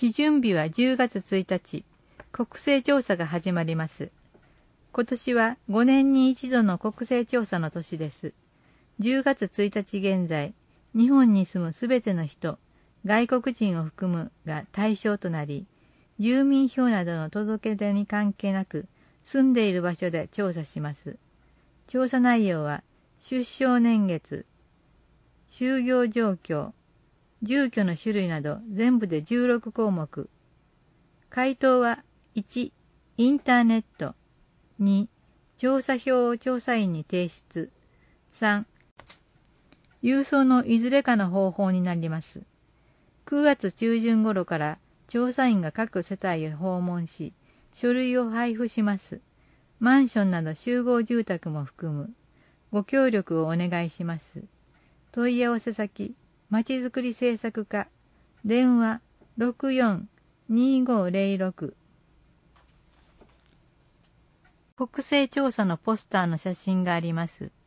基準日は10月1日、国勢調査が始まります。今年は5年に一度の国勢調査の年です。10月1日現在、日本に住むすべての人、外国人を含むが対象となり、住民票などの届け出に関係なく、住んでいる場所で調査します。調査内容は、出生年月、就業状況、住居の種類など全部で16項目。回答は1、インターネット。2、調査票を調査員に提出。3、郵送のいずれかの方法になります。9月中旬頃から調査員が各世帯を訪問し、書類を配布します。マンションなど集合住宅も含む。ご協力をお願いします。問い合わせ先、まちづくり政策課、電話64-2506。国勢調査のポスターの写真があります。